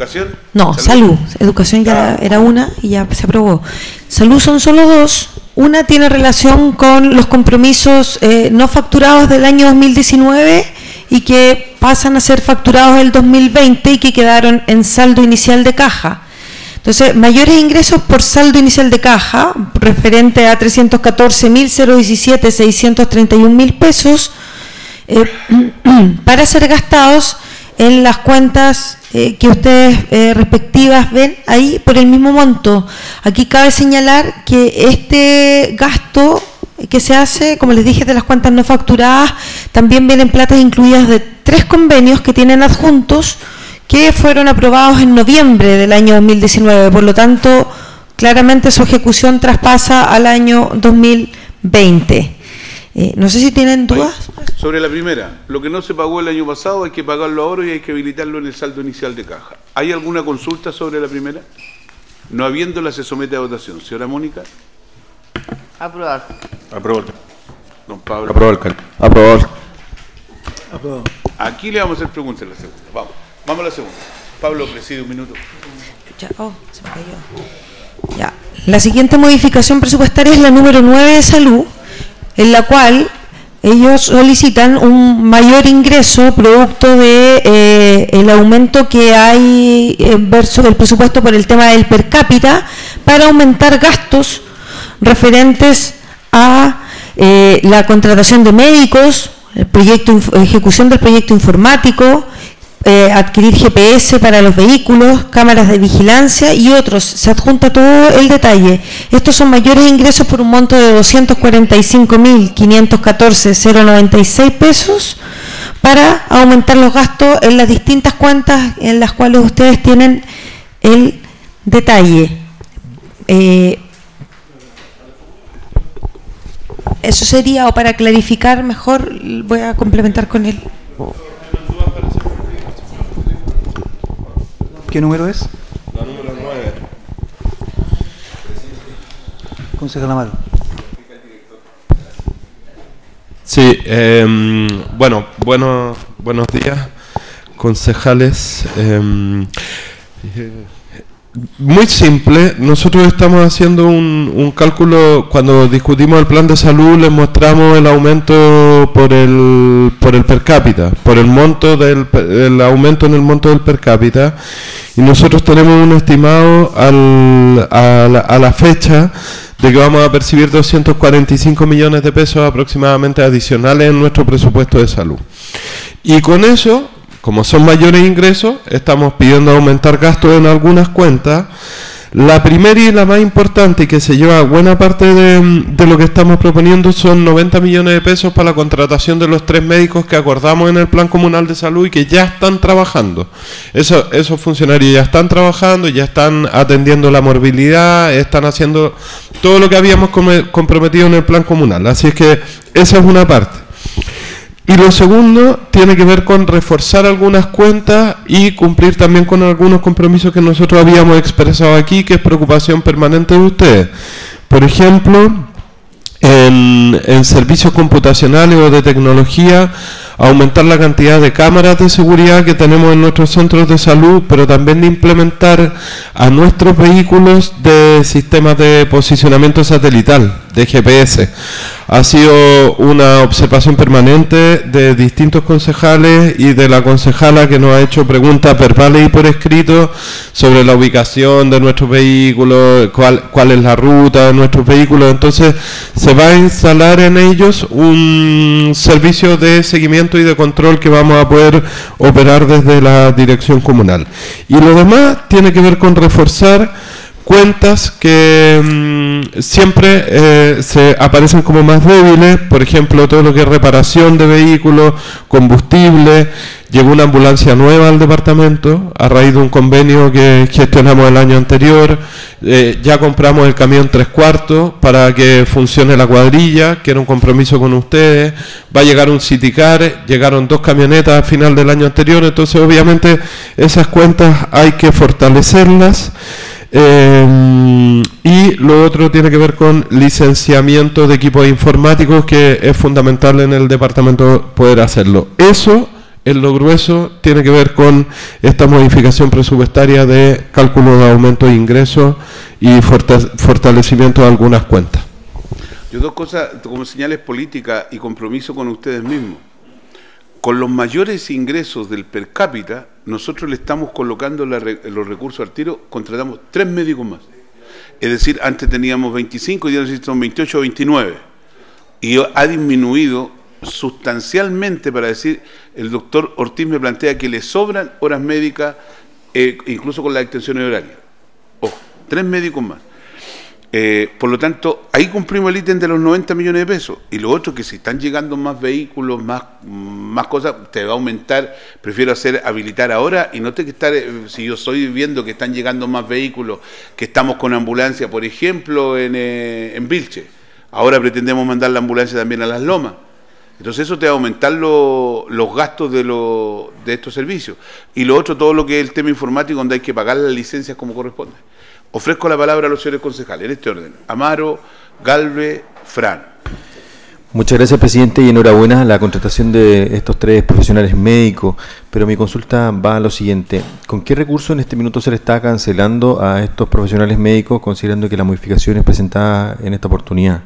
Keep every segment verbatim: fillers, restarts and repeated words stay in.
¿Educación? No, salud. salud. Educación ya era una y ya se aprobó. Salud son solo dos. Una tiene relación con los compromisos eh, no facturados del año dos mil diecinueve y que pasan a ser facturados el dos mil veinte y que quedaron en saldo inicial de caja. Entonces, mayores ingresos por saldo inicial de caja, referente a trescientos catorce mil diecisiete seiscientos treinta y un mil pesos, eh, para ser gastados en las cuentas eh, que ustedes eh, respectivas ven ahí por el mismo monto. Aquí cabe señalar que este gasto que se hace, como les dije, de las cuentas no facturadas, también vienen platas incluidas de tres convenios que tienen adjuntos que fueron aprobados en noviembre del año dos mil diecinueve. Por lo tanto, claramente su ejecución traspasa al año dos mil veinte. Eh, no sé si tienen dudas. Sobre la primera, lo que no se pagó el año pasado hay que pagarlo ahora y hay que habilitarlo en el saldo inicial de caja. ¿Hay alguna consulta sobre la primera? No habiéndola, se somete a votación. Señora Mónica. Aprobar. Aprobar. Don Pablo. Aprobar. Aprobar. Aprobar. Aquí le vamos a hacer preguntas a la segunda. Vamos. Vamos a la segunda. Pablo, preside un minuto. Ya, oh, se me cayó. Ya. La siguiente modificación presupuestaria es la número nueve de salud, en la cual ellos solicitan un mayor ingreso producto de eh, el aumento que hay en versus el presupuesto por el tema del per cápita para aumentar gastos referentes a eh, la contratación de médicos, el proyecto, ejecución del proyecto informático, Eh, adquirir G P S para los vehículos, cámaras de vigilancia y otros. Se adjunta todo el detalle. Estos son mayores ingresos por un monto de doscientos cuarenta y cinco mil quinientos catorce punto cero noventa y seis pesos para aumentar los gastos en las distintas cuentas en las cuales ustedes tienen el detalle. Eh, eso sería, o para clarificar mejor, voy a complementar con él. ¿Qué número es? La número nueve. Concejal Amaro. Sí, eh, bueno, bueno, buenos días, concejales. Eh, muy simple, nosotros estamos haciendo un, un cálculo. Cuando discutimos el plan de salud les mostramos el aumento por el por el per cápita, por el monto del el aumento en el monto del per cápita, y nosotros tenemos un estimado al, a, la, a la fecha de que vamos a percibir doscientos cuarenta y cinco millones de pesos aproximadamente adicionales en nuestro presupuesto de salud. Y con eso, como son mayores ingresos, estamos pidiendo aumentar gastos en algunas cuentas. La primera y la más importante, que se lleva buena parte de, de lo que estamos proponiendo, son noventa millones de pesos para la contratación de los tres médicos que acordamos en el Plan Comunal de Salud y que ya están trabajando. Eso, esos funcionarios ya están trabajando, ya están atendiendo la morbilidad, están haciendo todo lo que habíamos comprometido en el Plan Comunal. Así es que esa es una parte. Y lo segundo tiene que ver con reforzar algunas cuentas y cumplir también con algunos compromisos que nosotros habíamos expresado aquí, que es preocupación permanente de ustedes. Por ejemplo, en, en servicios computacionales o de tecnología, aumentar la cantidad de cámaras de seguridad que tenemos en nuestros centros de salud, pero también de implementar a nuestros vehículos de sistemas de posicionamiento satelital, de G P S. Ha sido una observación permanente de distintos concejales y de la concejala que nos ha hecho preguntas verbales y por escrito sobre la ubicación de nuestros vehículos, cuál, cuál es la ruta de nuestros vehículos. Entonces se va a instalar en ellos un servicio de seguimiento y de control que vamos a poder operar desde la dirección comunal. Y lo demás tiene que ver con reforzar cuentas que mmm, siempre eh, se aparecen como más débiles. Por ejemplo, todo lo que es reparación de vehículos, combustible. Llegó una ambulancia nueva al departamento a raíz de un convenio que gestionamos el año anterior. Eh, ya compramos el camión tres cuartos para que funcione la cuadrilla, que era un compromiso con ustedes. Va a llegar un Citicar, llegaron dos camionetas al final del año anterior. Entonces, obviamente, esas cuentas hay que fortalecerlas. Eh, y lo otro tiene que ver con licenciamiento de equipos informáticos, que es fundamental en el departamento poder hacerlo. Eso En lo grueso tiene que ver con esta modificación presupuestaria de cálculo de aumento de ingresos y fortalecimiento de algunas cuentas. Yo dos cosas como señales políticas y compromiso con ustedes mismos. Con los mayores ingresos del per cápita, nosotros le estamos colocando la, los recursos al tiro, contratamos tres médicos más. Es decir, antes teníamos veinticinco y ya necesitamos veintiocho o veintinueve. Y ha disminuido sustancialmente, para decir, el doctor Ortiz me plantea que le sobran horas médicas, eh, incluso con las extensiones horarias. Ojo, tres médicos más. Eh, por lo tanto, ahí cumplimos el ítem de los noventa millones de pesos. Y lo otro, que si están llegando más vehículos, más, más cosas, te va a aumentar. Prefiero hacer habilitar ahora y no te que estar, eh, si yo estoy viendo que están llegando más vehículos, que estamos con ambulancia, por ejemplo, en, eh, en Vilche. Ahora pretendemos mandar la ambulancia también a Las Lomas. Entonces eso te va a aumentar lo, los gastos de, lo, de estos servicios. Y lo otro, todo lo que es el tema informático, donde hay que pagar las licencias como corresponde. Ofrezco la palabra a los señores concejales, en este orden. Amaro, Galvez, Fran. Muchas gracias, presidente, y enhorabuena a la contratación de estos tres profesionales médicos. Pero mi consulta va a lo siguiente. ¿Con qué recurso en este minuto se le está cancelando a estos profesionales médicos, considerando que la modificación es presentada en esta oportunidad?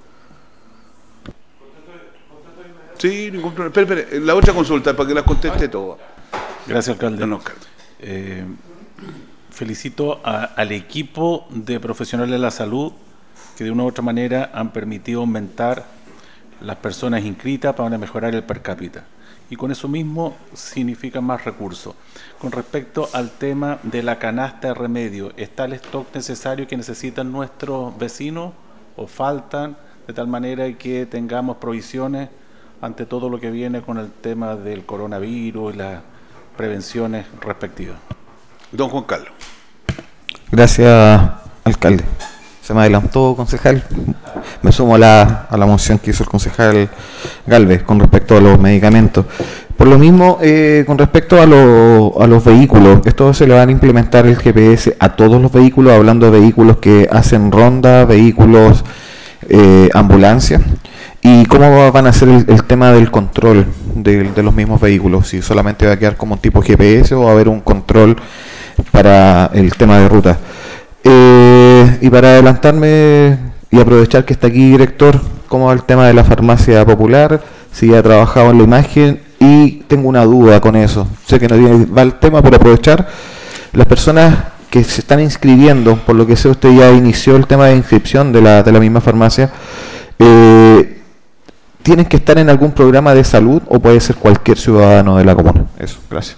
Sí, ningún problema. Espera, espera, la otra consulta, para que las conteste todas. Gracias, alcalde. No, no, eh, felicito a, al equipo de profesionales de la salud que de una u otra manera han permitido aumentar las personas inscritas para mejorar el per cápita. Y con eso mismo significa más recursos. Con respecto al tema de la canasta de remedio, ¿está el stock necesario que necesitan nuestros vecinos o faltan, de tal manera que tengamos provisiones ante todo lo que viene con el tema del coronavirus y las prevenciones respectivas? Don Juan Carlos. Gracias, alcalde. Se me adelantó, concejal. Me sumo a la, a la moción que hizo el concejal Galvez con respecto a los medicamentos. Por lo mismo, eh, con respecto a, lo, a los vehículos, esto se le van a implementar el G P S a todos los vehículos, hablando de vehículos que hacen ronda, vehículos, eh, ambulancia. ¿Y cómo van a hacer el, el tema del control de, de los mismos vehículos? Si solamente va a quedar como un tipo G P S o va a haber un control para el tema de ruta. Eh, y para adelantarme y aprovechar que está aquí director, ¿cómo va el tema de la farmacia popular? Si ha trabajado en la imagen, y tengo una duda con eso. Sé que no va el tema, por aprovechar, las personas que se están inscribiendo, por lo que sé usted ya inició el tema de inscripción de la, de la misma farmacia, eh, ¿tienen que estar en algún programa de salud o puede ser cualquier ciudadano de la comuna? Eso, gracias.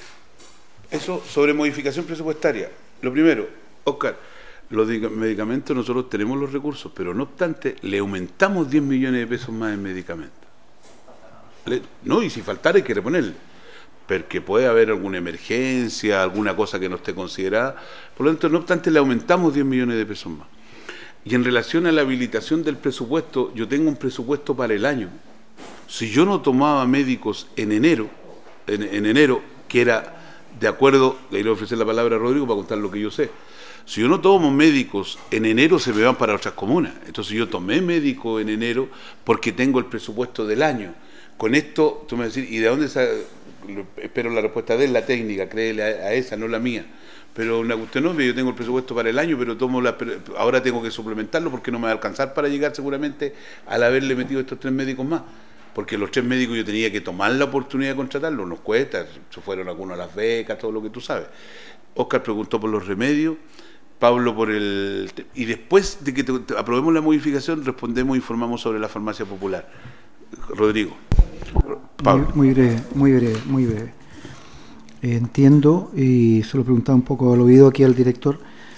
Eso sobre modificación presupuestaria. Lo primero, Oscar, los medicamentos nosotros tenemos los recursos, pero no obstante, le aumentamos diez millones de pesos más en medicamentos. Le, no, y si faltara hay que reponerle, porque puede haber alguna emergencia, alguna cosa que no esté considerada. Por lo tanto, no obstante, le aumentamos diez millones de pesos más. Y en relación a la habilitación del presupuesto, yo tengo un presupuesto para el año. Si yo no tomaba médicos en enero, en, en enero, que era de acuerdo, le voy a ofrecer la palabra a Rodrigo para contar lo que yo sé. Si yo no tomo médicos en enero, se me van para otras comunas. Entonces yo tomé médico en enero porque tengo el presupuesto del año. Con esto, tú me vas a decir, ¿y de dónde sale? Espero la respuesta de él, la técnica, créele a, a esa, no la mía. Pero una cuestión no, yo tengo el presupuesto para el año, pero tomo la, ahora tengo que suplementarlo porque no me va a alcanzar para llegar seguramente al haberle metido estos tres médicos más. Porque los tres médicos yo tenía que tomar la oportunidad de contratarlos, nos cuesta, se fueron algunos a las becas, todo lo que tú sabes. Oscar preguntó por los remedios, Pablo por el... Y después de que te, te aprobemos la modificación, respondemos e informamos sobre la farmacia popular. Rodrigo. Pablo. Muy, muy breve, muy breve, muy breve. Eh, entiendo, y se lo preguntaba un poco al oído aquí al director,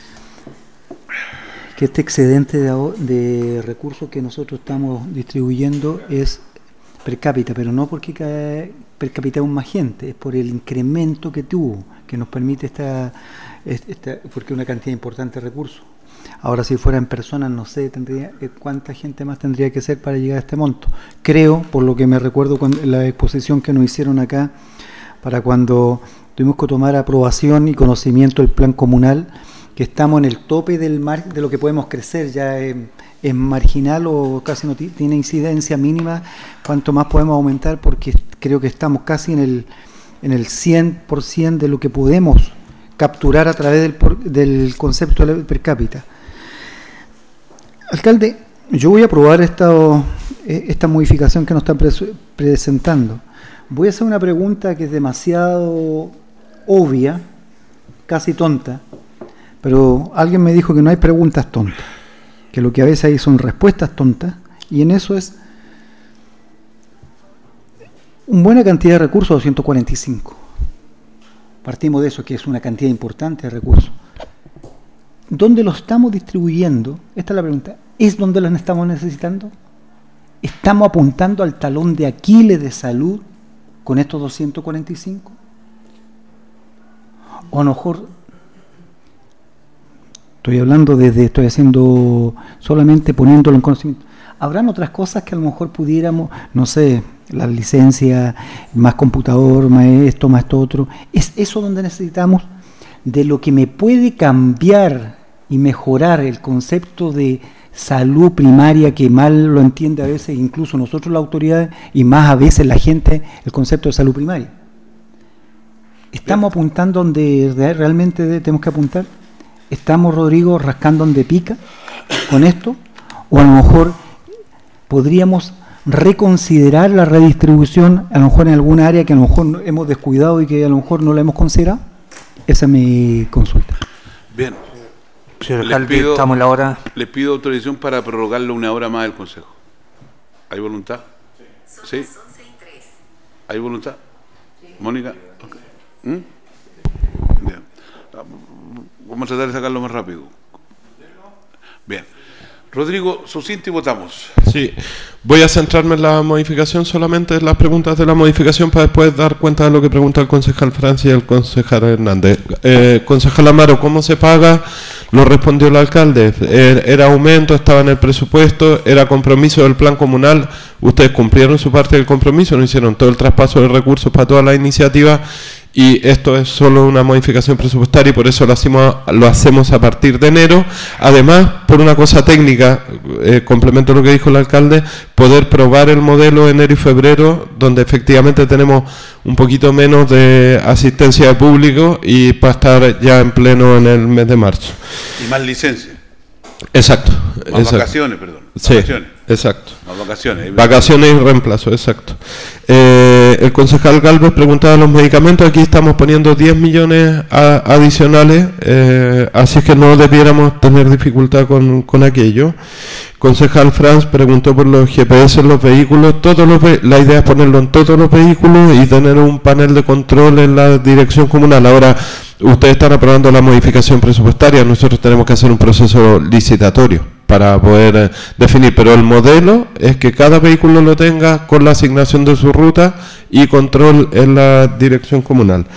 que este excedente de, de recursos que nosotros estamos distribuyendo es per cápita, pero no porque cae, per cápita es más gente, es por el incremento que tuvo, que nos permite esta, esta porque es una cantidad importante de recursos. Ahora, si fuera en personas, no sé tendría cuánta gente más tendría que ser para llegar a este monto. Creo, por lo que me recuerdo cuando, la exposición que nos hicieron acá, para cuando tuvimos que tomar aprobación y conocimiento del plan comunal, que estamos en el tope del mar, de lo que podemos crecer, ya es, es marginal o casi no t- tiene incidencia mínima, cuanto más podemos aumentar, porque creo que estamos casi en el, en el cien por ciento de lo que podemos capturar a través del, por, del concepto de per cápita. Alcalde, yo voy a aprobar esta, esta modificación que nos están pres- presentando. Voy a hacer una pregunta que es demasiado obvia, casi tonta, pero alguien me dijo que no hay preguntas tontas, que lo que a veces hay son respuestas tontas, y en eso es una buena cantidad de recursos, doscientos cuarenta y cinco. Partimos de eso, que es una cantidad importante de recursos. ¿Dónde los estamos distribuyendo? Esta es la pregunta. ¿Es donde los estamos necesitando? ¿Estamos apuntando al talón de Aquiles de salud con estos doscientos cuarenta y cinco? O a lo mejor, estoy hablando desde, estoy haciendo solamente poniéndolo en conocimiento. ¿Habrán otras cosas que a lo mejor pudiéramos, no sé, la licencia, más computador, más esto, más esto otro? ¿Es eso donde necesitamos? De lo que me puede cambiar y mejorar el concepto de salud primaria, que mal lo entiende a veces, incluso nosotros las autoridades, y más a veces la gente, el concepto de salud primaria. ¿Estamos apuntando donde realmente tenemos que apuntar? ¿Estamos, Rodrigo, rascando donde pica con esto? ¿O a lo mejor podríamos reconsiderar la redistribución, a lo mejor en alguna área que a lo mejor hemos descuidado y que a lo mejor no la hemos considerado? Esa es mi consulta. Bien. Señor Les alcalde, pido- estamos en la hora. Les pido autorización para prorrogarlo una hora más al Consejo. ¿Hay voluntad? Sí. ¿Hay voluntad? Mónica. Ok. ¿Mm? Bien. Vamos a tratar de sacarlo más rápido. Bien. Rodrigo, sucinto y votamos. Sí, voy a centrarme en la modificación, solamente en las preguntas de la modificación para después dar cuenta de lo que pregunta el concejal Francia y el concejal Hernández. Eh, concejal Amaro, ¿cómo se paga? Lo respondió el alcalde. Eh, era aumento, estaba en el presupuesto, era compromiso del plan comunal. Ustedes cumplieron su parte del compromiso, no hicieron todo el traspaso de recursos para toda la iniciativa. Y esto es solo una modificación presupuestaria y por eso lo hacemos, lo hacemos a partir de enero. Además, por una cosa técnica, eh, complemento lo que dijo el alcalde, poder probar el modelo enero y febrero, donde efectivamente tenemos un poquito menos de asistencia de público y para estar ya en pleno en el mes de marzo. Y más licencia. Exacto. Más exacto. vacaciones, perdón. Sí, Vacaciones. exacto. Más vacaciones. Vacaciones y reemplazo, exacto. Eh, el concejal Galvez preguntaba los medicamentos. Aquí estamos poniendo diez millones a- adicionales, eh, así que no debiéramos tener dificultad con, con aquello. Concejal Franz preguntó por los G P S en los vehículos. Todos los ve- la idea es ponerlo en todos los vehículos y tener un panel de control en la dirección comunal. Ahora, ustedes están aprobando la modificación presupuestaria, nosotros tenemos que hacer un proceso licitatorio para poder eh, definir, pero el modelo es que cada vehículo lo tenga con la asignación de su ruta y control en la dirección comunal.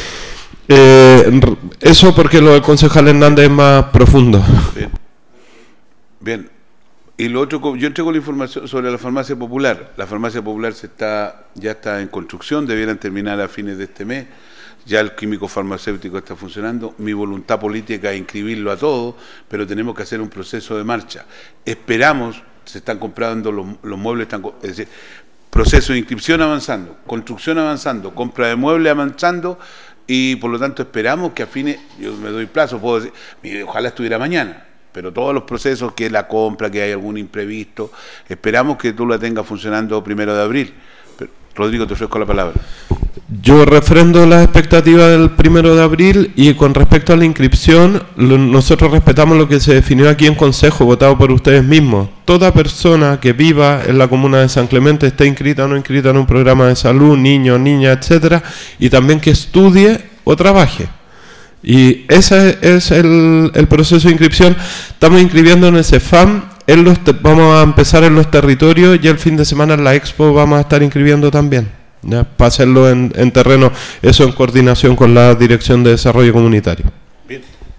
Eh, r- eso porque lo del concejal Hernández es más profundo. Bien. Bien. Y lo otro, co- yo entrego la información sobre la farmacia popular. La farmacia popular se está ya está en construcción, debieran terminar a fines de este mes. Ya el químico farmacéutico está funcionando. Mi voluntad política es inscribirlo a todos, pero tenemos que hacer un proceso de marcha. Esperamos, se están comprando los, los muebles, están, co- es decir, proceso de inscripción avanzando, construcción avanzando, compra de muebles avanzando, y por lo tanto esperamos que a fines, yo me doy plazo, puedo decir, mire, ojalá estuviera mañana, pero todos los procesos, que la compra, que hay algún imprevisto, esperamos que tú la tengas funcionando primero de abril. Pero, Rodrigo, te ofrezco la palabra. Yo refrendo las expectativas del primero de abril y con respecto a la inscripción, lo- nosotros respetamos lo que se definió aquí en Consejo, votado por ustedes mismos. Toda persona que viva en la comuna de San Clemente, esté inscrita o no inscrita en un programa de salud, niño, niña, etcétera, y también que estudie o trabaje. Y ese es el, el proceso de inscripción. Estamos inscribiendo en el CEFAM, en los te- vamos a empezar en los territorios y el fin de semana en la Expo vamos a estar inscribiendo también. ¿Ya? Para hacerlo en, en terreno, eso en coordinación con la Dirección de Desarrollo Comunitario. Bien.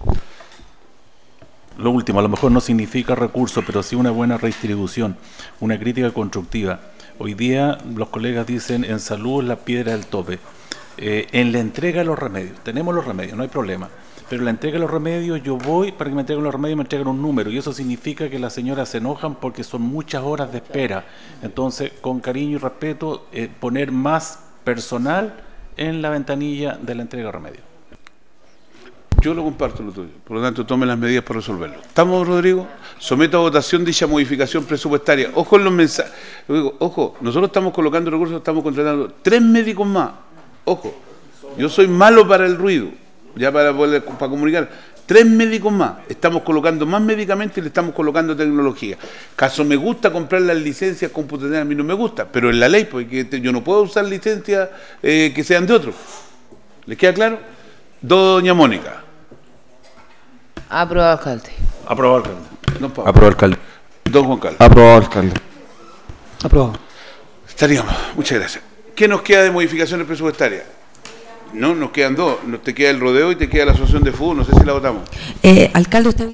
Lo último, a lo mejor no significa recurso, pero sí una buena redistribución, una crítica constructiva. Hoy día los colegas dicen en salud la piedra del tope. Eh, en la entrega de los remedios, tenemos los remedios, no hay problema, pero la entrega de los remedios, yo voy para que me entreguen los remedios y me entreguen un número, y eso significa que las señoras se enojan porque son muchas horas de espera. Entonces, con cariño y respeto, eh, poner más personal en la ventanilla de la entrega de remedios. Yo lo comparto lo tuyo, por lo tanto tome las medidas para resolverlo. ¿Estamos, Rodrigo? Someto a votación dicha modificación presupuestaria. Ojo en los mensajes. Ojo, nosotros estamos colocando recursos, estamos contratando tres médicos más. Ojo, yo soy malo para el ruido, ya para poder para comunicar. Tres médicos más. Estamos colocando más medicamentos y le estamos colocando tecnología. Caso me gusta comprar las licencias computacionales, a mí no me gusta, pero en la ley, porque yo no puedo usar licencias eh, que sean de otros. ¿Les queda claro? Doña Mónica. Aprobado, alcalde. Aprobado, alcalde. Don Pablo. Aprobado, alcalde. Don Juan Carlos. Aprobado, alcalde. Aprobado. Estaríamos. Muchas gracias. ¿Qué nos queda de modificaciones presupuestarias? No, nos quedan dos. Nos te queda el rodeo y te queda la asociación de fútbol. No sé si la votamos. Eh, alcalde, usted...